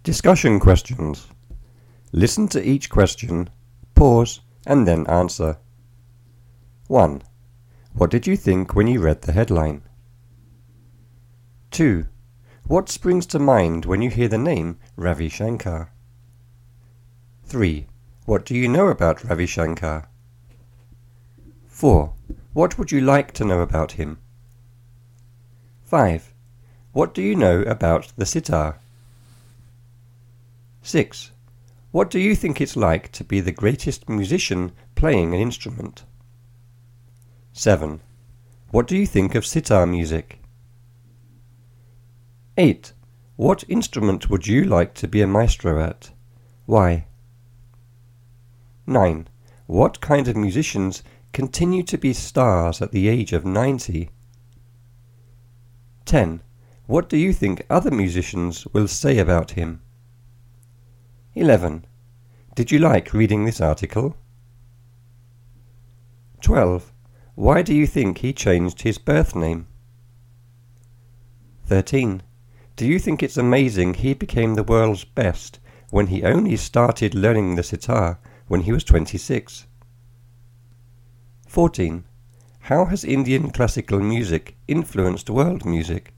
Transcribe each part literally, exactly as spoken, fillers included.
Discussion questions. Listen to each question, pause, and then answer. one. What did you think when you read the headline? two. What springs to mind when you hear the name Ravi Shankar? three. What do you know about Ravi Shankar? four. What would you like to know about him? five. What do you know about the sitar? six. What do you think it's like to be the greatest musician playing an instrument? seven. What do you think of sitar music? eight. What instrument would you like to be a maestro at? Why? nine. What kind of musicians continue to be stars at the age of ninety? ten. What do you think other musicians will say about him? eleven. Did you like reading this article? twelve. Why do you think he changed his birth name? thirteen. Do you think it's amazing he became the world's best when he only started learning the sitar when he was twenty-six? fourteen. How has Indian classical music influenced world music?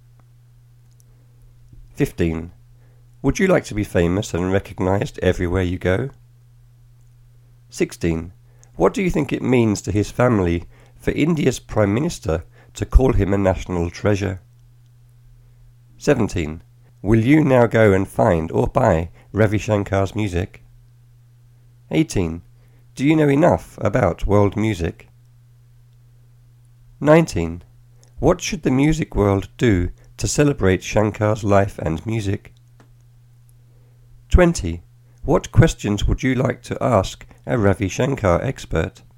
fifteen. Would you like to be famous and recognized everywhere you go? sixteen. What do you think it means to his family for India's Prime Minister to call him a national treasure? seventeen. Will you now go and find or buy Ravi Shankar's music? eighteen. Do you know enough about world music? nineteen. What should the music world do to celebrate Shankar's life and music? twenty. What questions would you like to ask a Ravi Shankar expert?